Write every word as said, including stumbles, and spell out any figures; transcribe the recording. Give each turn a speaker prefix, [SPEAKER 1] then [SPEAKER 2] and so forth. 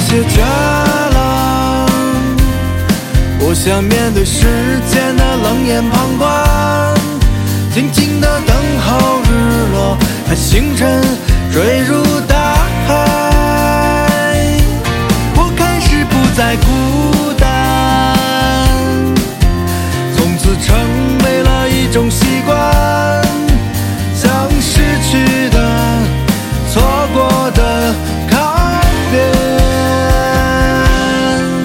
[SPEAKER 1] 些绝了，不想面对世间的冷眼旁观，静静地等候日落和星辰